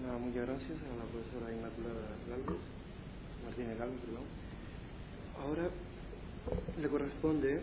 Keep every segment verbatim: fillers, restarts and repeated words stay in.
Nada, muchas gracias a la profesora Inmaculada Galvez, Martínez Galvez, perdón. Ahora le corresponde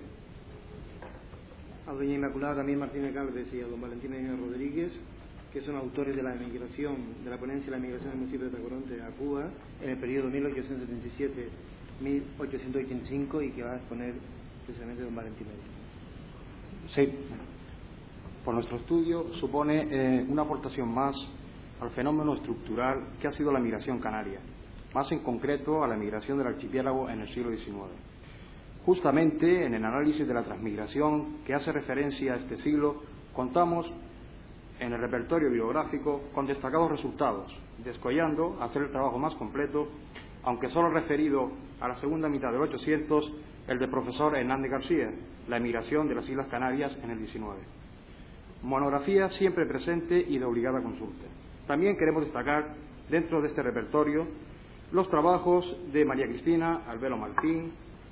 a doña Inmaculada también Martínez Galvez y a don Valentín Aguilar Rodríguez, que son autores de la emigración, de la ponencia de la emigración del municipio de Tacoronte a Cuba en el periodo mil ochocientos setenta y siete a mil ochocientos ochenta y cinco, y que va a exponer precisamente don Valentín Aguilar. Sí, por nuestro estudio supone eh, una aportación más al fenómeno estructural que ha sido la migración canaria, más en concreto a la migración del archipiélago en el siglo diecinueve. Justamente en el análisis de la transmigración que hace referencia a este siglo, contamos en el repertorio bibliográfico con destacados resultados, descollando a hacer el trabajo más completo, aunque solo referido a la segunda mitad del ochocientos, el del profesor Hernández García, la emigración de las Islas Canarias en el diecinueve. Monografía siempre presente y de obligada consulta. También queremos destacar, dentro de este repertorio, los trabajos de María Cristina Albelo Martín,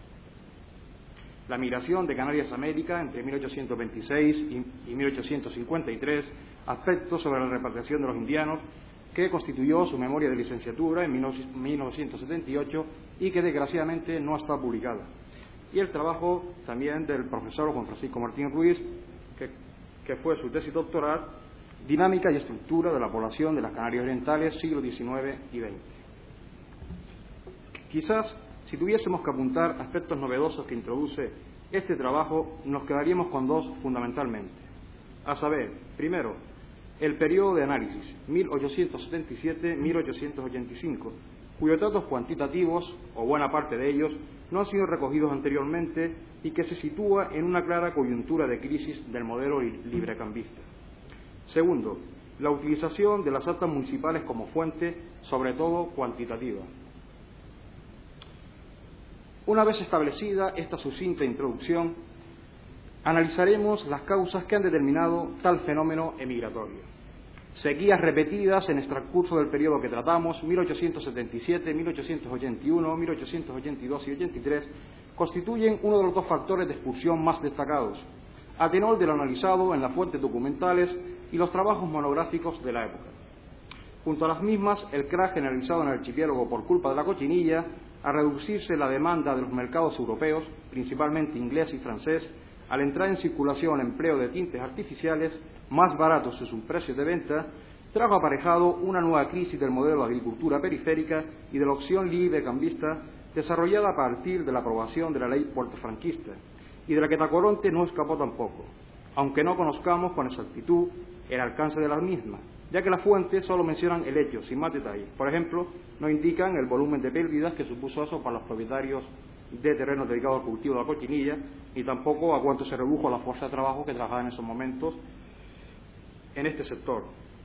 la migración de Canarias a América entre mil ochocientos veintiséis y mil ochocientos cincuenta y tres, aspectos sobre la repatriación de los indianos, que constituyó su memoria de licenciatura en mil novecientos setenta y ocho y que desgraciadamente no está publicada. Y el trabajo también del profesor Juan Francisco Martín Ruiz, que, que fue su tesis doctoral, Dinámica y estructura de la población de las Canarias Orientales, siglo diecinueve y veinte. Quizás, si tuviésemos que apuntar aspectos novedosos que introduce este trabajo, nos quedaríamos con dos fundamentalmente, a saber, primero, el periodo de análisis, mil ochocientos setenta y siete a mil ochocientos ochenta y cinco, cuyos datos cuantitativos, o buena parte de ellos, no han sido recogidos anteriormente y que se sitúa en una clara coyuntura de crisis del modelo librecambista. Segundo, la utilización de las actas municipales como fuente, sobre todo cuantitativa. Una vez establecida esta sucinta introducción, analizaremos las causas que han determinado tal fenómeno emigratorio. Sequías repetidas en el transcurso del periodo que tratamos, mil ochocientos setenta y siete, mil ochocientos ochenta y uno, mil ochocientos ochenta y dos y ochenta y tres, constituyen uno de los dos factores de expulsión más destacados, a tenor de lo analizado en las fuentes documentales y los trabajos monográficos de la época. Junto a las mismas, el crack generalizado en el archipiélago por culpa de la cochinilla, a reducirse la demanda de los mercados europeos, principalmente inglés y francés, al entrar en circulación el empleo de tintes artificiales más baratos en sus precios de venta, trajo aparejado una nueva crisis del modelo de agricultura periférica y de la opción librecambista desarrollada a partir de la aprobación de la ley puertofranquista, y de la que Tacoronte no escapó tampoco, aunque no conozcamos con exactitud el alcance de las mismas, ya que las fuentes solo mencionan el hecho, sin más detalles. Por ejemplo, no indican el volumen de pérdidas que supuso eso para los propietarios de terrenos dedicados al cultivo de la cochinilla, ni tampoco a cuánto se redujo la fuerza de trabajo que trabajaba en esos momentos en este sector.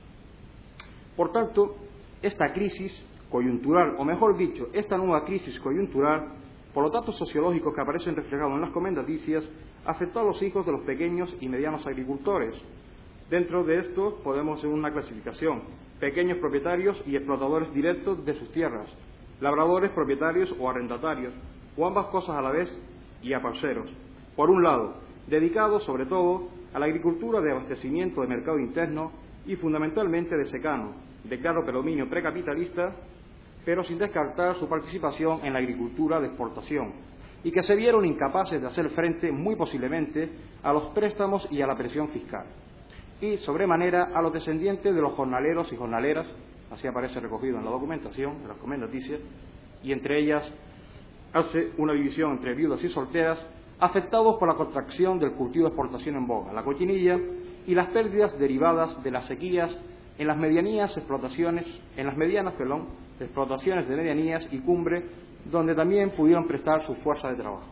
Por tanto, esta crisis coyuntural, o mejor dicho, esta nueva crisis coyuntural, por los datos sociológicos que aparecen reflejados en las comendaticias, afectó a los hijos de los pequeños y medianos agricultores. Dentro de estos podemos hacer una clasificación: pequeños propietarios y explotadores directos de sus tierras, labradores propietarios o arrendatarios, o ambas cosas a la vez, y a parceros. Por un lado, dedicados sobre todo a la agricultura de abastecimiento de mercado interno y fundamentalmente de secano, de claro predominio precapitalista, pero sin descartar su participación en la agricultura de exportación, y que se vieron incapaces de hacer frente, muy posiblemente, a los préstamos y a la presión fiscal, y sobremanera a los descendientes de los jornaleros y jornaleras, así aparece recogido en la documentación, en las comendaticias, y entre ellas hace una división entre viudas y solteras, afectados por la contracción del cultivo de exportación en boga, la cochinilla, y las pérdidas derivadas de las sequías en las medianías explotaciones, en las medianas, perdón, explotaciones de medianías y cumbre, donde también pudieron prestar su fuerza de trabajo.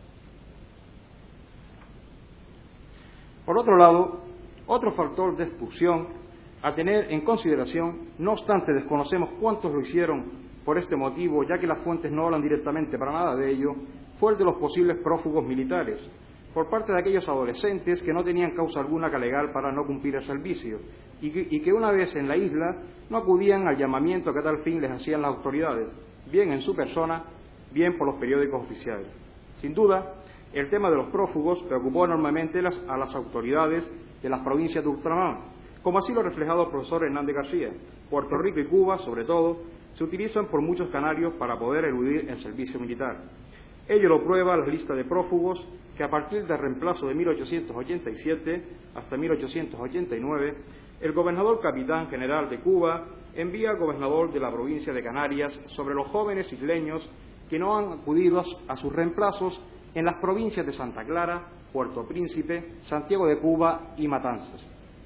Por otro lado, otro factor de expulsión a tener en consideración, no obstante desconocemos cuántos lo hicieron por este motivo, ya que las fuentes no hablan directamente para nada de ello, fue el de los posibles prófugos militares, por parte de aquellos adolescentes que no tenían causa alguna que alegar para no cumplir el servicio, y que, y que una vez en la isla no acudían al llamamiento que a tal fin les hacían las autoridades, bien en su persona, bien por los periódicos oficiales. Sin duda, el tema de los prófugos preocupó enormemente las, a las autoridades de las provincias de ultramar, como así lo ha reflejado el profesor Hernández García. Puerto Rico y Cuba, sobre todo, se utilizan por muchos canarios para poder eludir el servicio militar. Ello lo prueba la lista de prófugos que a partir del reemplazo de mil ochocientos ochenta y siete hasta mil ochocientos ochenta y nueve, el gobernador capitán general de Cuba envía al gobernador de la provincia de Canarias sobre los jóvenes isleños que no han acudido a sus reemplazos en las provincias de Santa Clara, Puerto Príncipe, Santiago de Cuba y Matanzas.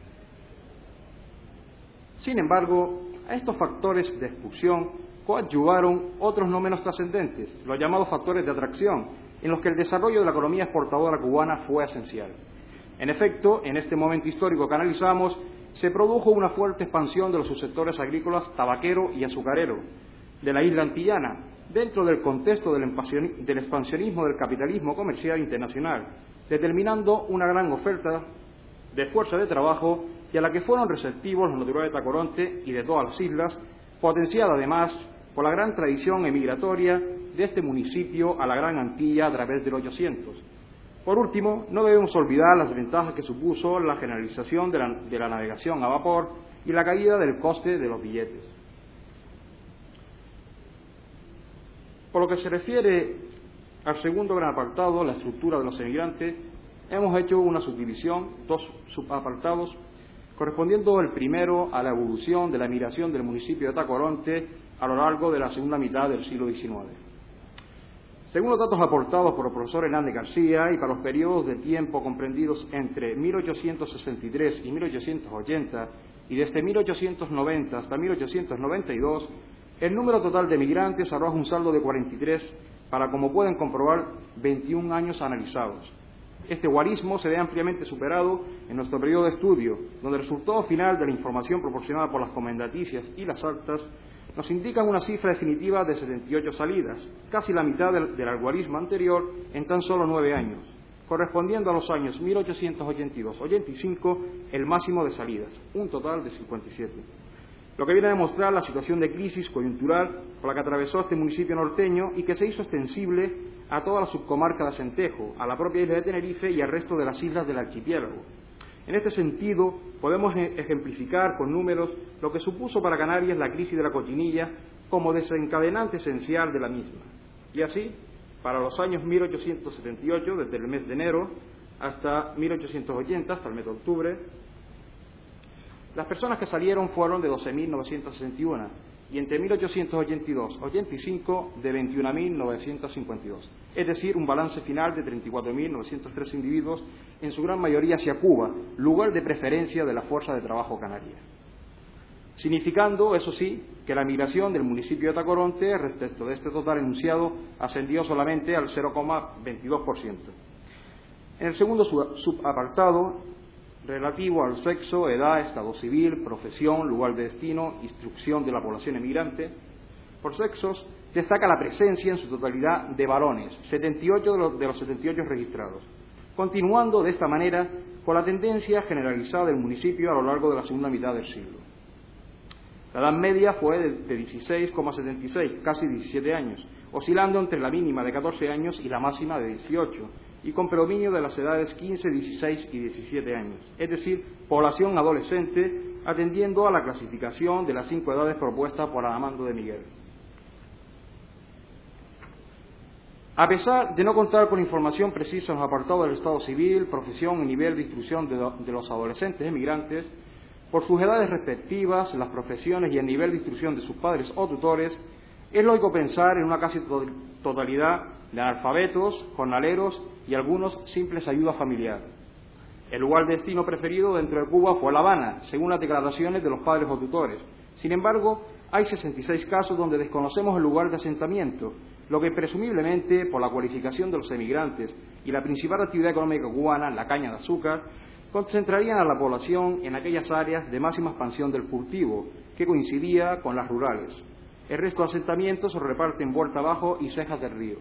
Sin embargo, a estos factores de expulsión coadyuvaron otros no menos trascendentes, los llamados factores de atracción, en los que el desarrollo de la economía exportadora cubana fue esencial. En efecto, en este momento histórico que analizamos, se produjo una fuerte expansión de los subsectores agrícolas tabaquero y azucarero de la isla antillana, dentro del contexto del expansionismo del capitalismo comercial internacional, determinando una gran oferta de fuerza de trabajo y a la que fueron receptivos los naturales de Tacoronte y de todas las islas, potenciada además por la gran tradición emigratoria de este municipio a la Gran Antilla a través del ochocientos. Por último, no debemos olvidar las ventajas que supuso la generalización de la, de la navegación a vapor y la caída del coste de los billetes. Por lo que se refiere al segundo gran apartado, la estructura de los emigrantes, hemos hecho una subdivisión, dos subapartados, correspondiendo el primero a la evolución de la migración del municipio de Tacoronte a lo largo de la segunda mitad del siglo diecinueve. Según los datos aportados por el profesor Hernández García y para los periodos de tiempo comprendidos entre mil ochocientos sesenta y tres y mil ochocientos ochenta y desde mil ochocientos noventa hasta mil ochocientos noventa y dos, el número total de migrantes arroja un saldo de cuarenta y tres para, como pueden comprobar, veintiún años analizados. Este guarismo se ve ampliamente superado en nuestro periodo de estudio, donde el resultado final de la información proporcionada por las comendaticias y las actas nos indican una cifra definitiva de setenta y ocho salidas, casi la mitad del, del algoritmo anterior en tan solo nueve años, correspondiendo a los años mil ochocientos ochenta y dos a ochenta y cinco el máximo de salidas, un total de cincuenta y siete. Lo que viene a demostrar la situación de crisis coyuntural por la que atravesó este municipio norteño y que se hizo extensible a toda la subcomarca de Acentejo, a la propia isla de Tenerife y al resto de las islas del archipiélago. En este sentido, podemos ejemplificar con números lo que supuso para Canarias la crisis de la cochinilla como desencadenante esencial de la misma. Y así, para los años mil ochocientos setenta y ocho, desde el mes de enero hasta mil ochocientos ochenta, hasta el mes de octubre, las personas que salieron fueron de doce mil novecientos sesenta y uno y entre mil ochocientos ochenta y dos y ochenta y cinco de veintiún mil novecientos cincuenta y dos, es decir, un balance final de treinta y cuatro mil novecientos tres individuos, en su gran mayoría hacia Cuba, lugar de preferencia de la fuerza de trabajo canaria. Significando, eso sí, que la migración del municipio de Tacoronte respecto de este total enunciado ascendió solamente al cero coma veintidós por ciento. En el segundo subapartado, relativo al sexo, edad, estado civil, profesión, lugar de destino, instrucción de la población emigrante, por sexos, destaca la presencia en su totalidad de varones, setenta y ocho de los, de los setenta y ocho registrados, continuando de esta manera con la tendencia generalizada del municipio a lo largo de la segunda mitad del siglo. La edad media fue de, de dieciséis coma setenta y seis, casi diecisiete años, oscilando entre la mínima de catorce años y la máxima de dieciocho, y con predominio de las edades quince, dieciséis y diecisiete años, es decir, población adolescente, atendiendo a la clasificación de las cinco edades propuestas por Adamando de Miguel. A pesar de no contar con información precisa en los apartados del estado civil, profesión y nivel de instrucción de, de los adolescentes emigrantes, por sus edades respectivas, las profesiones y el nivel de instrucción de sus padres o tutores, es lógico pensar en una casi totalidad de analfabetos, jornaleros y algunos simples ayuda familiar. El lugar de destino preferido dentro de Cuba fue La Habana, según las declaraciones de los padres o tutores. Sin embargo, hay sesenta y seis casos donde desconocemos el lugar de asentamiento, lo que presumiblemente, por la cualificación de los emigrantes y la principal actividad económica cubana, la caña de azúcar, concentrarían a la población en aquellas áreas de máxima expansión del cultivo, que coincidía con las rurales. El resto de asentamientos se reparten vuelta abajo y cejas del río.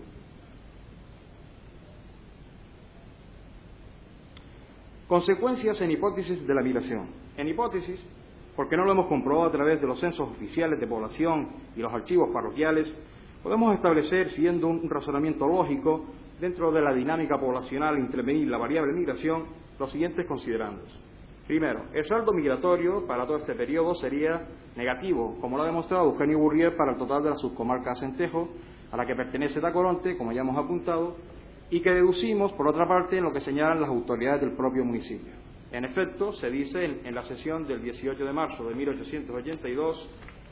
Consecuencias en hipótesis de la migración. En hipótesis, porque no lo hemos comprobado a través de los censos oficiales de población y los archivos parroquiales, podemos establecer, siguiendo un razonamiento lógico, dentro de la dinámica poblacional intervenir la variable migración, los siguientes considerandos. Primero, el saldo migratorio para todo este periodo sería negativo, como lo ha demostrado Eugenio Burrier para el total de la subcomarca de Acentejo, a la que pertenece Tacoronte, como ya hemos apuntado, y que deducimos, por otra parte, en lo que señalan las autoridades del propio municipio. En efecto, se dice en, en la sesión del dieciocho de marzo de mil ochocientos ochenta y dos,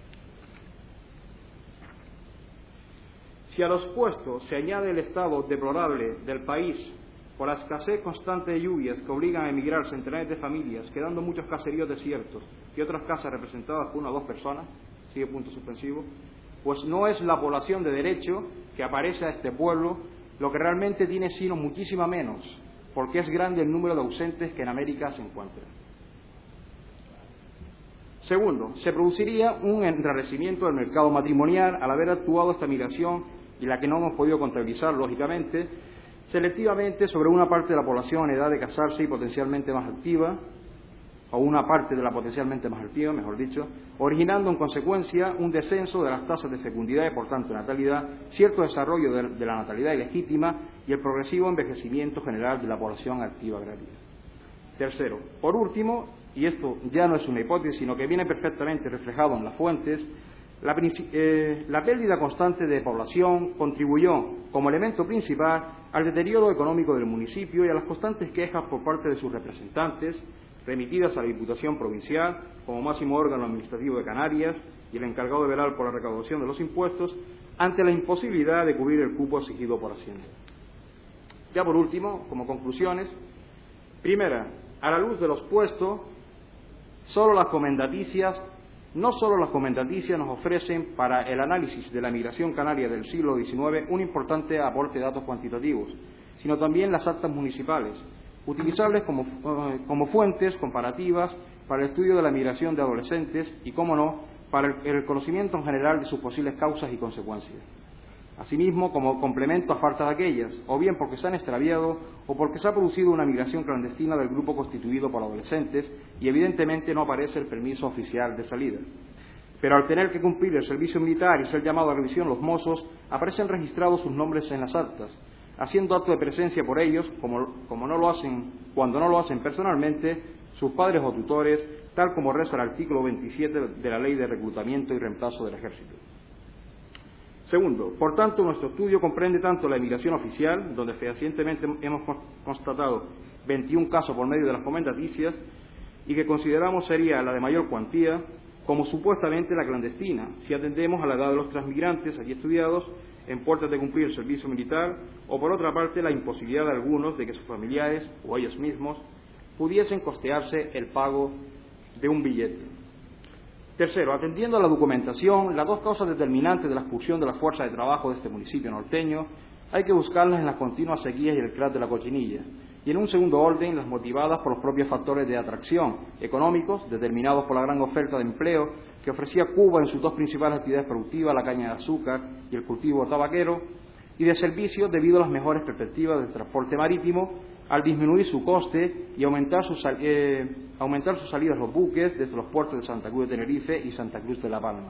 si a los puestos se añade el estado deplorable del país por la escasez constante de lluvias que obligan a emigrar centenares de familias, quedando muchos caseríos desiertos y otras casas representadas por una o dos personas, sigue punto suspensivo, pues no es la población de derecho que aparece a este pueblo lo que realmente tiene, sino muchísima menos, porque es grande el número de ausentes que en América se encuentran. Segundo, se produciría un enrarecimiento del mercado matrimonial al haber actuado esta migración, y la que no hemos podido contabilizar, lógicamente, selectivamente sobre una parte de la población en edad de casarse y potencialmente más activa, o una parte de la potencialmente más activa, mejor dicho, originando en consecuencia un descenso de las tasas de fecundidad y, por tanto, natalidad, cierto desarrollo de, de la natalidad ilegítima y el progresivo envejecimiento general de la población activa agraria. Tercero, por último, y esto ya no es una hipótesis, sino que viene perfectamente reflejado en las fuentes, la, eh, la pérdida constante de población contribuyó como elemento principal al deterioro económico del municipio y a las constantes quejas por parte de sus representantes, remitidas a la Diputación Provincial como máximo órgano administrativo de Canarias y el encargado de velar por la recaudación de los impuestos, ante la imposibilidad de cubrir el cupo exigido por Hacienda. Ya por último, como conclusiones, primera, a la luz de los puestos, solo las comendaticias, no solo las comendaticias nos ofrecen para el análisis de la migración canaria del siglo diecinueve un importante aporte de datos cuantitativos, sino también las actas municipales, utilizables como, eh, como fuentes comparativas para el estudio de la migración de adolescentes y, cómo no, para el, el conocimiento en general de sus posibles causas y consecuencias. Asimismo, como complemento a falta de aquellas, o bien porque se han extraviado o porque se ha producido una migración clandestina del grupo constituido por adolescentes y evidentemente no aparece el permiso oficial de salida. Pero al tener que cumplir el servicio militar y ser llamado a revisión los mozos, aparecen registrados sus nombres en las actas, haciendo acto de presencia por ellos, como, como no lo hacen, cuando no lo hacen personalmente, sus padres o tutores, tal como reza el artículo veintisiete de la Ley de Reclutamiento y Reemplazo del Ejército. Segundo, por tanto, nuestro estudio comprende tanto la emigración oficial, donde fehacientemente hemos constatado veintiún casos por medio de las comendaticias, y que consideramos sería la de mayor cuantía, como supuestamente la clandestina, si atendemos a la edad de los transmigrantes allí estudiados en puertas de cumplir el servicio militar, o por otra parte la imposibilidad de algunos de que sus familiares o ellos mismos pudiesen costearse el pago de un billete. Tercero, atendiendo a la documentación, las dos causas determinantes de la expulsión de la fuerza de trabajo de este municipio norteño hay que buscarlas en las continuas sequías y el crack de la Cochinilla, y en un segundo orden las motivadas por los propios factores de atracción económicos determinados por la gran oferta de empleo que ofrecía Cuba en sus dos principales actividades productivas, la caña de azúcar y el cultivo tabaquero, y de servicios debido a las mejores perspectivas del transporte marítimo, al disminuir su coste y aumentar sus, eh, aumentar sus salidas los buques desde los puertos de Santa Cruz de Tenerife y Santa Cruz de La Palma.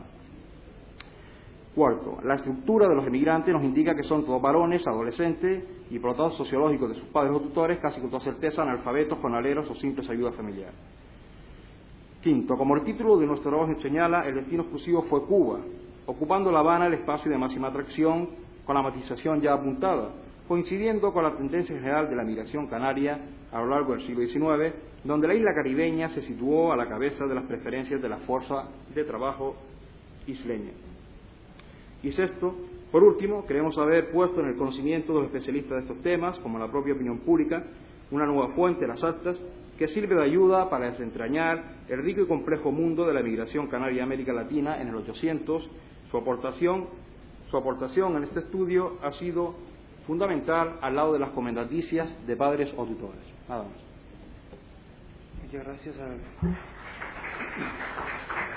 Cuarto, la estructura de los emigrantes nos indica que son todos varones, adolescentes y por los datos sociológicos de sus padres o tutores, casi con toda certeza analfabetos, jornaleros o simples ayuda familiar. Quinto, como el título de nuestro trabajo señala, el destino exclusivo fue Cuba, ocupando La Habana el espacio de máxima atracción con la matización ya apuntada, coincidiendo con la tendencia general de la migración canaria a lo largo del siglo diecinueve, donde la isla caribeña se situó a la cabeza de las preferencias de la fuerza de trabajo isleña. Y sexto, por último, queremos haber puesto en el conocimiento de los especialistas de estos temas, como la propia opinión pública, una nueva fuente, las actas, que sirve de ayuda para desentrañar el rico y complejo mundo de la migración canaria a América Latina en el ochocientos. Su aportación, su aportación en este estudio ha sido fundamental al lado de las comendaticias de padres o tutores. Nada más. Muchas gracias a